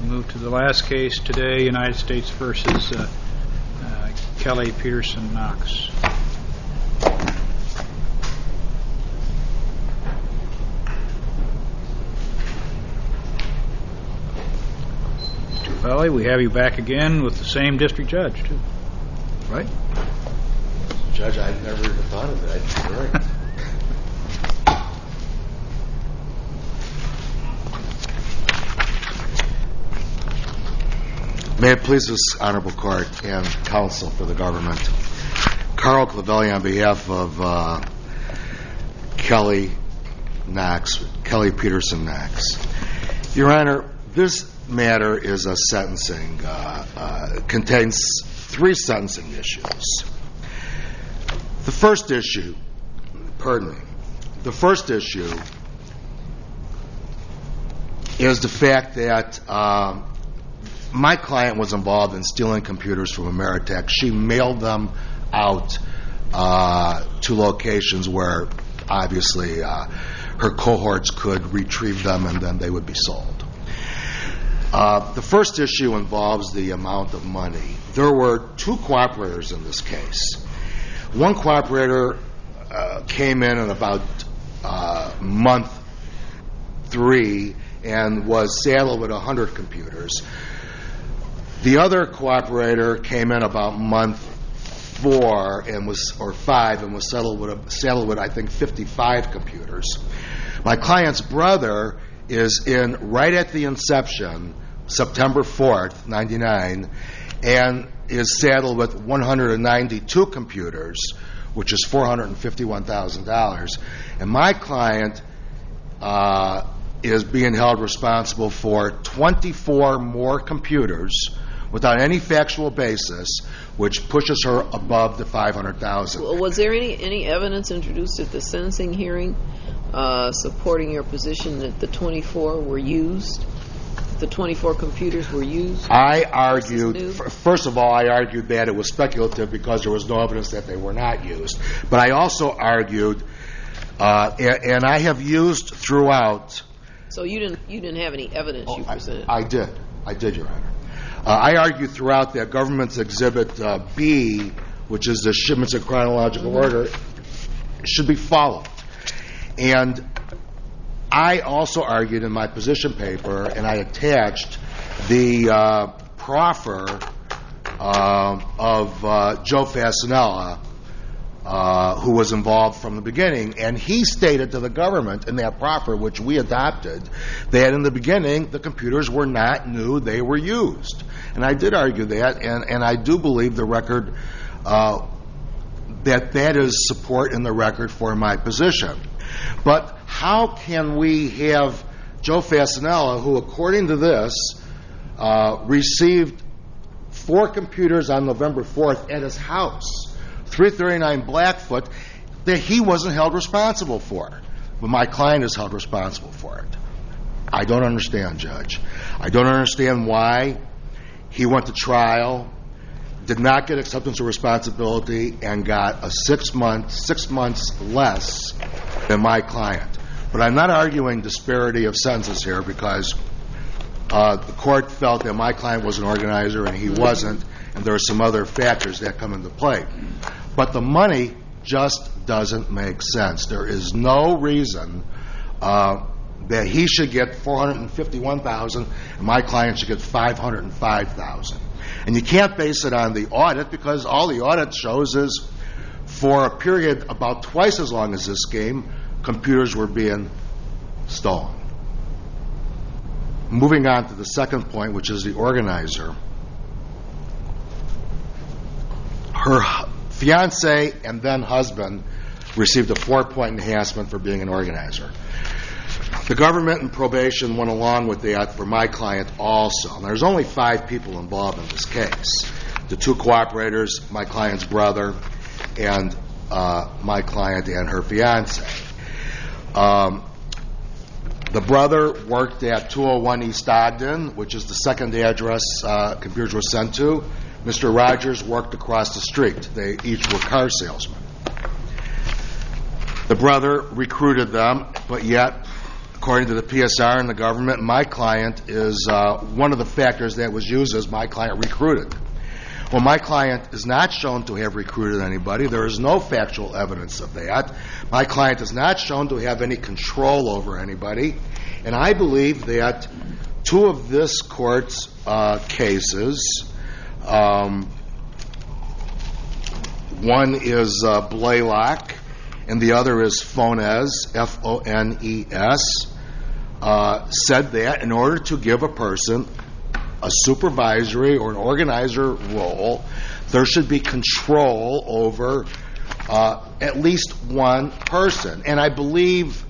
We move to the last case today, United States versus Kelly Peterson Knox. Mr. Valley, we have you back again with the same district judge, too. Right? Judge, I've never even thought of that. You're right. May it please this honorable court and counsel for the government, Carl Clavelli on behalf of Kelly Peterson Knox. Your Honor, this matter is a sentencing, contains three sentencing issues. The first issue is the fact that my client was involved in stealing computers from Ameritech. She mailed them out to locations where obviously her cohorts could retrieve them and then they would be sold. The first issue involves the amount of money. There were two cooperators in this case. One cooperator came in about month 3 and was saddled with 100 computers. The other cooperator came in about month 4 or 5 and was saddled with I think 55 computers. My client's brother is in right at the inception, September 4th, 99, and is saddled with 192 computers, which is $451,000. And my client is being held responsible for 24 more computers without any factual basis, which pushes her above the $500,000. Well, was there any evidence introduced at the sentencing hearing supporting your position that the 24 were used? The 24 computers were used? I argued, first of all, that it was speculative because there was no evidence that they were not used. But I also argued, and I have used throughout. So you didn't have any evidence you presented? I did, Your Honor. I argued throughout that Government's Exhibit B, which is the shipments in chronological order, should be followed. And I also argued in my position paper, and I attached the proffer of Joe Fasanella, who was involved from the beginning, and he stated to the government in that proffer, which we adopted, that in the beginning the computers were not new, they were used. And I did argue that, and I do believe the record, that is support in the record for my position. But how can we have Joe Fasanella, who according to this received 4 computers on November 4th at his house, 339 Blackfoot, that he wasn't held responsible for, but my client is held responsible for it? I don't understand, Judge. I don't understand why he went to trial, did not get acceptance of responsibility, and got a 6 months less than my client. But I'm not arguing disparity of sentences here because the court felt that my client was an organizer and he wasn't, and there are some other factors that come into play. But the money just doesn't make sense. There is no reason that he should get $451,000 and my client should get $505,000. And you can't base it on the audit because all the audit shows is for a period about twice as long as this game, computers were being stolen. Moving on to the second point, which is the organizer. Her fiance and then husband received a 4-point enhancement for being an organizer. The government and probation went along with that for my client also. And there's only 5 people involved in this case. The 2 cooperators, my client's brother, and my client and her fiance. The brother worked at 201 East Ogden, which is the second address computers were sent to. Mr. Rogers worked across the street. They each were car salesmen. The brother recruited them, but yet According to the PSR and the government, my client is one of the factors that was used as my client recruited. Well, my client is not shown to have recruited anybody. There is no factual evidence of that. My client is not shown to have any control over anybody. And I believe that two of this court's cases, one is Blaylock and the other is Fones, F-O-N-E-S, said that in order to give a person a supervisory or an organizer role, there should be control over at least one person. And I believe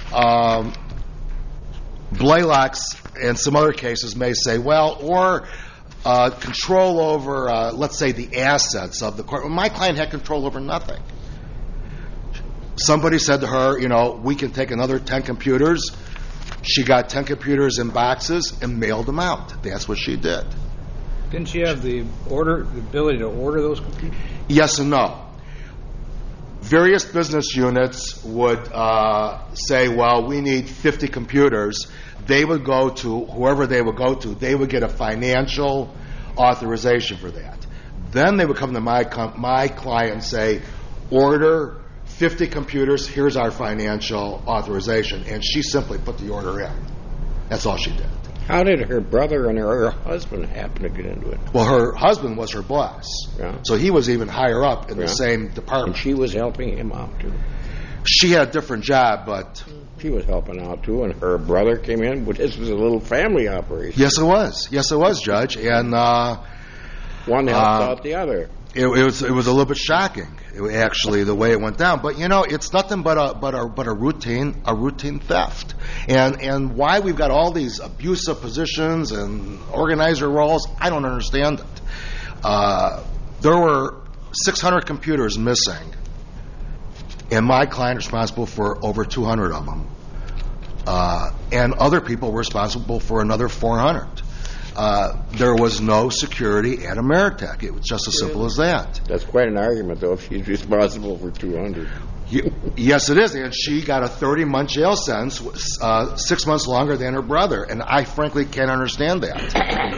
Blaylock's and some other cases may say, well, or control over, let's say, the assets of the court. Well, my client had control over nothing. Somebody said to her, we can take another 10 computers. She got 10 computers in boxes and mailed them out. That's what she did. Didn't she have the ability to order those computers? Yes and no. Various business units would say, well, we need 50 computers. They would go to whoever they would go to. They would get a financial authorization for that. Then they would come to my client and say, order 50 computers, here's our financial authorization. And she simply put the order in. That's all she did. How did her brother and her husband happen to get into it? Well, her husband was her boss. Yeah. So he was even higher up in the same department. And she was helping him out, too. She had a different job, but... She was helping out, too, and her brother came in. But this was a little family operation. Yes, it was. Yes, it was, Judge. And one helped out the other. It was a little bit shocking, actually, the way it went down. But it's nothing but a routine theft. And why we've got all these abusive positions and organizer roles, I don't understand it. There were 600 computers missing, and my client responsible for over 200 of them, and other people were responsible for another 400. There was no security at Ameritech. It was just as simple as that. That's quite an argument, though, if she's responsible for 200. Yes, it is. And she got a 30-month jail sentence, 6 months longer than her brother. And I frankly can't understand that.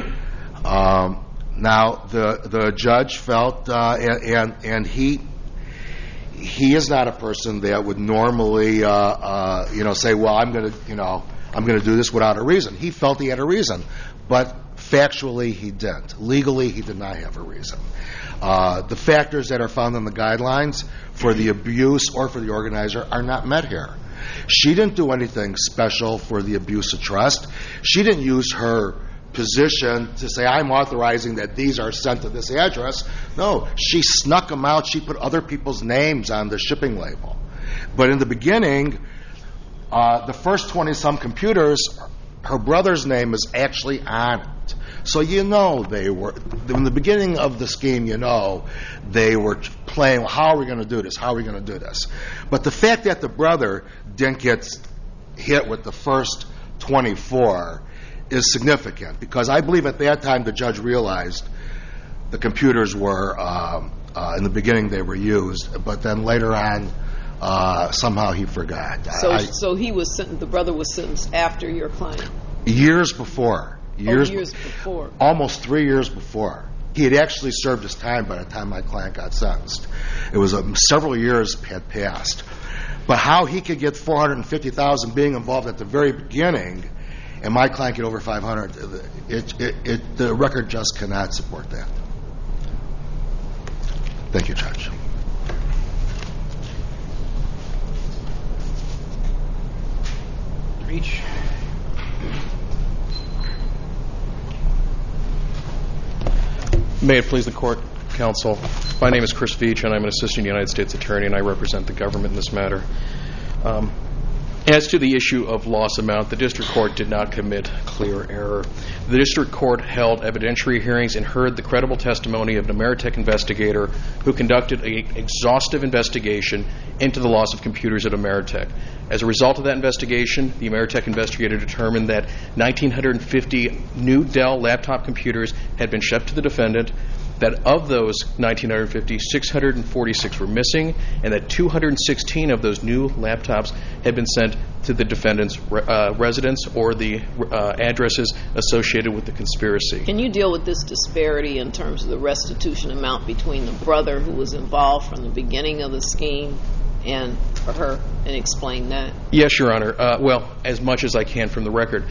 Now, the judge felt, and he is not a person that would normally, say, well, I'm going to do this without a reason. He felt he had a reason. But factually, he didn't. Legally, he did not have a reason. The factors that are found in the guidelines for the abuse or for the organizer are not met here. She didn't do anything special for the abuse of trust. She didn't use her position to say, I'm authorizing that these are sent to this address. No, she snuck them out. She put other people's names on the shipping label. But in the beginning, the first 20-some computers, her brother's name is actually on it. So they were, in the beginning of the scheme, they were playing, how are we going to do this? How are we going to do this? But the fact that the brother didn't get hit with the first 24 is significant, because I believe at that time the judge realized the computers were, in the beginning they were used, but then later on, somehow he forgot. So he was sentenced. The brother was sentenced after your client. Years before. Years before. Almost 3 years before. He had actually served his time by the time my client got sentenced. It was several years had passed. But how he could get $450,000 being involved at the very beginning, and my client get over $500, the record just cannot support that. Thank you, Judge. Reach. May it please the court, counsel. My name is Chris Veach, and I'm an assistant United States attorney, and I represent the government in this matter. As to the issue of loss amount, the district court did not commit clear error. The district court held evidentiary hearings and heard the credible testimony of an Ameritech investigator who conducted an exhaustive investigation into the loss of computers at Ameritech. As a result of that investigation, the Ameritech investigator determined that 1,950 new Dell laptop computers had been shipped to the defendant, that of those 1,950, 646 were missing, and that 216 of those new laptops had been sent to the defendant's residence or the addresses associated with the conspiracy. Can you deal with this disparity in terms of the restitution amount between the brother who was involved from the beginning of the scheme and her, and explain that? Yes, Your Honor. Well, as much as I can from the record.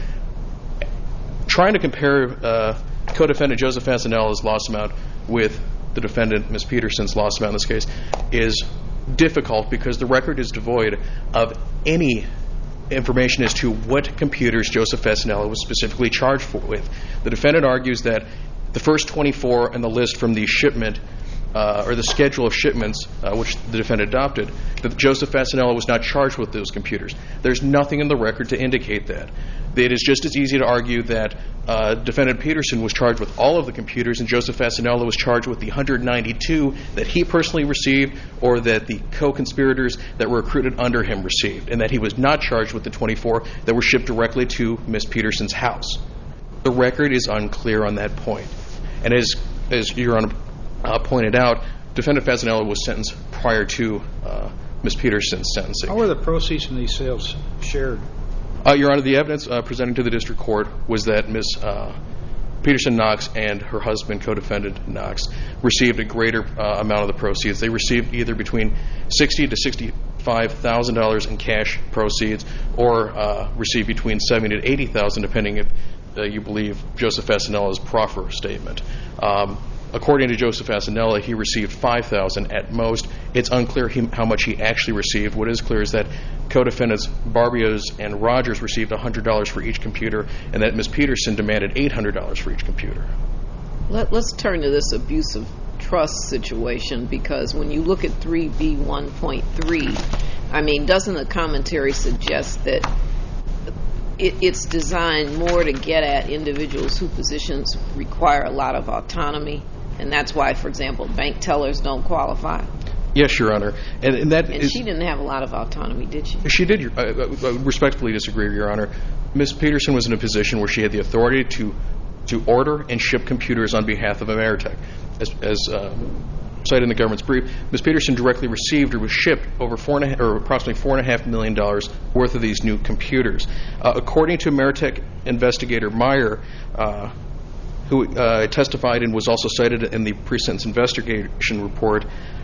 Trying to compare co-defendant Joseph Fasanella's loss amount with the defendant, Ms. Peterson's loss amount in this case, is difficult because the record is devoid of any information as to what computers Joseph Fasanella was specifically charged with. The defendant argues that the first 24 on the list from the shipment or the schedule of shipments which the defendant adopted, that Joseph Fasanella was not charged with those computers. There's nothing in the record to indicate that. It is just as easy to argue that defendant Peterson was charged with all of the computers and Joseph Fasanella was charged with the 192 that he personally received or that the co-conspirators that were recruited under him received, and that he was not charged with the 24 that were shipped directly to Ms. Peterson's house. The record is unclear on that point. And as Your Honor pointed out, defendant Fasanella was sentenced prior to Ms. Peterson's sentencing. How were the proceeds from these sales shared? Your Honor, the evidence presented to the district court was that Ms. Peterson Knox and her husband, co-defendant Knox, received a greater amount of the proceeds. They received either between $60,000 to $65,000 in cash proceeds, or received between $70,000 to $80,000, depending if you believe Joseph Fasanella's proffer statement. According to Joseph Fasanella, he received $5,000 at most. It's unclear how much he actually received. What is clear is that co-defendants Barrios and Rogers received $100 for each computer, and that Ms. Peterson demanded $800 for each computer. Let's turn to this abuse of trust situation, because when you look at 3B1.3, I mean, doesn't the commentary suggest that it's designed more to get at individuals whose positions require a lot of autonomy, and that's why, for example, bank tellers don't qualify? Yes, Your Honor. And she didn't have a lot of autonomy, did she? She did. I respectfully disagree, Your Honor. Ms. Peterson was in a position where she had the authority to order and ship computers on behalf of Ameritech. As cited in the government's brief, Ms. Peterson directly received or was shipped over approximately $4.5 million worth of these new computers. According to Ameritech investigator Meyer, who testified and was also cited in the pre-sentence investigation report,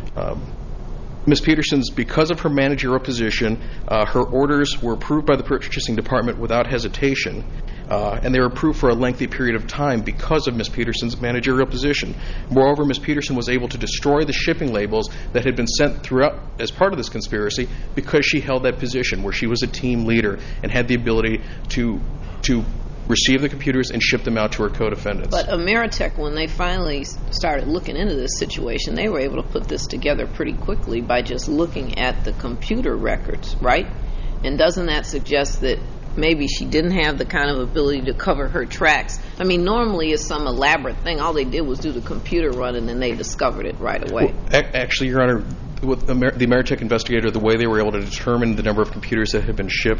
Ms. Peterson's, because of her managerial position, her orders were approved by the purchasing department without hesitation, and they were approved for a lengthy period of time because of Ms. Peterson's managerial position. Moreover, Ms. Peterson was able to destroy the shipping labels that had been sent throughout as part of this conspiracy because she held that position where she was a team leader and had the ability to receive the computers and ship them out to her co-defendants. But Ameritech, when they finally started looking into this situation, they were able to put this together pretty quickly by just looking at the computer records, right? And doesn't that suggest that maybe she didn't have the kind of ability to cover her tracks? I mean, normally it's some elaborate thing. All they did was do the computer run, and then they discovered it right away. Well, actually, Your Honor, with the Ameritech investigator, the way they were able to determine the number of computers that had been shipped,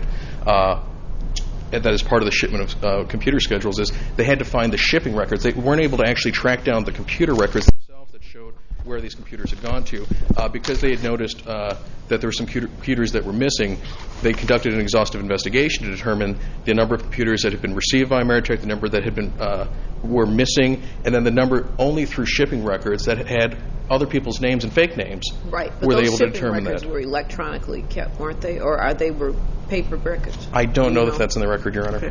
that is part of the shipment of computer schedules, is they had to find the shipping records. They weren't able to actually track down the computer records themselves that showed where these computers had gone to. Because they had noticed that there were some computers that were missing, they conducted an exhaustive investigation to determine the number of computers that had been received by Ameritech, the number that had been were missing, and then the number only through shipping records that had other people's names and fake names. Right, but were they those able to shipping determine records that. were electronically kept, weren't they? Or are they were paper records? I don't know if that's in the record, Your Honor.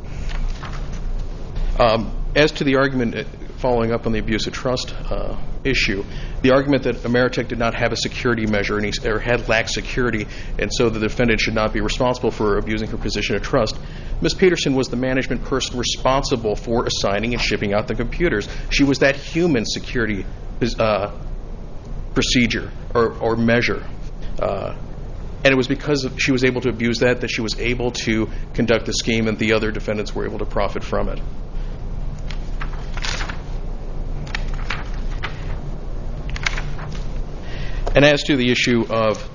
Okay. As to the argument following up on the abuse of trust issue, the argument that Ameritech did not have a security measure or had lacked security, and so the defendant should not be responsible for abusing her position of trust. Ms. Peterson was the management person responsible for assigning and shipping out the computers. She was that human security procedure or measure. And it was because she was able to abuse that she was able to conduct the scheme, and the other defendants were able to profit from it. And as to the issue of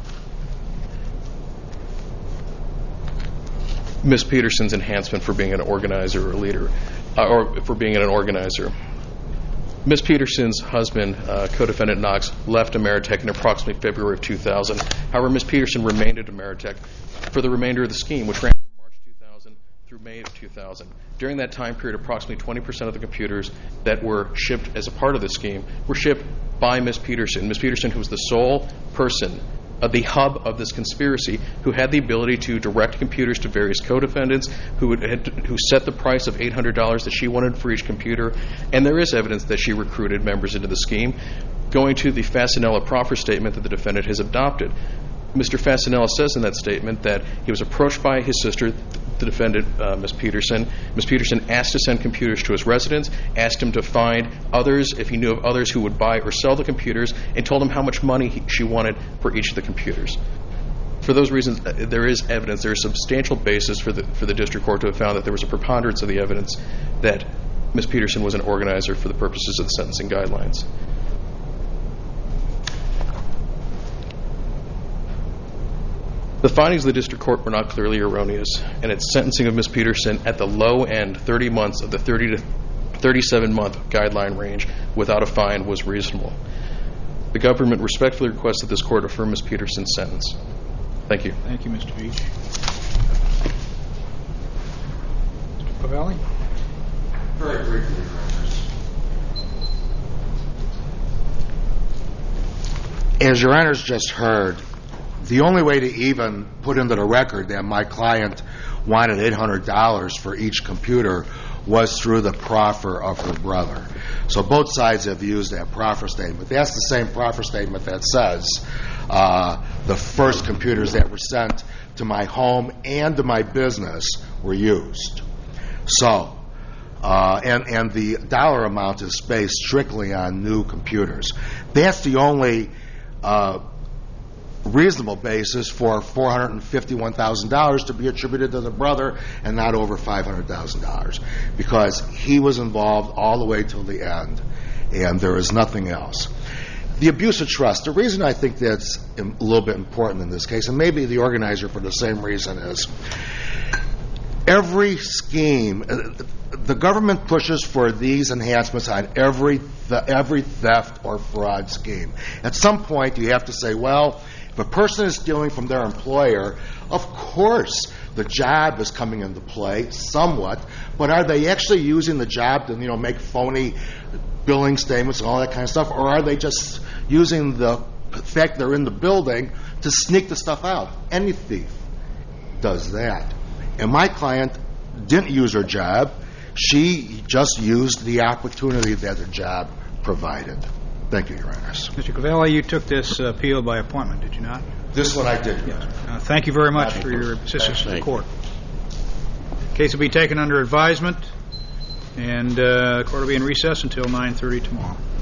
Ms. Peterson's enhancement for being an organizer or leader, or for being an organizer, Ms. Peterson's husband, co-defendant Knox, left Ameritech in approximately February of 2000. However, Ms. Peterson remained at Ameritech for the remainder of the scheme, which ran from March 2000 through May of 2000. During that time period, approximately 20% of the computers that were shipped as a part of the scheme were shipped by Ms. Peterson. Ms. Peterson, who was the sole person, the hub of this conspiracy, who had the ability to direct computers to various co-defendants, who set the price of $800 that she wanted for each computer, and there is evidence that she recruited members into the scheme. Going to the Fasanella proffer statement that the defendant has adopted, Mr. Fasanella says in that statement that he was approached by his sister, the defendant, Ms. Peterson. Ms. Peterson asked to send computers to his residence, asked him to find others, if he knew of others who would buy or sell the computers, and told him how much money she wanted for each of the computers. For those reasons, there is evidence, there is substantial basis for the district court to have found that there was a preponderance of the evidence that Ms. Peterson was an organizer for the purposes of the sentencing guidelines. The findings of the district court were not clearly erroneous, and its sentencing of Ms. Peterson at the low end, 30 months of the 30 to 37-month guideline range without a fine was reasonable. The government respectfully requests that this court affirm Ms. Peterson's sentence. Thank you. Thank you, Mr. Beach. Mr. Pavelli? Very briefly, Your Honors. As Your Honors just heard, the only way to even put into the record that my client wanted $800 for each computer was through the proffer of her brother. So both sides have used that proffer statement. That's the same proffer statement that says the first computers that were sent to my home and to my business were used. So, and the dollar amount is based strictly on new computers. That's the only reasonable basis for $451,000 to be attributed to the brother and not over $500,000, because he was involved all the way till the end, and there is nothing else. The abuse of trust, the reason I think that's a little bit important in this case, and maybe the organizer for the same reason, is every scheme, the government pushes for these enhancements on every theft or fraud scheme. At some point, you have to say, well, if a person is stealing from their employer, of course the job is coming into play somewhat, but are they actually using the job to, make phony billing statements and all that kind of stuff, or are they just using the fact they're in the building to sneak the stuff out? Any thief does that. And my client didn't use her job. She just used the opportunity that her job provided. Thank you, Your Honors. Mr. Cavalli, you took this appeal by appointment, did you not? This one I did, Your Yes. Honor. Thank you very much for your assistance to the court. The case will be taken under advisement, and the court will be in recess until 9:30 tomorrow.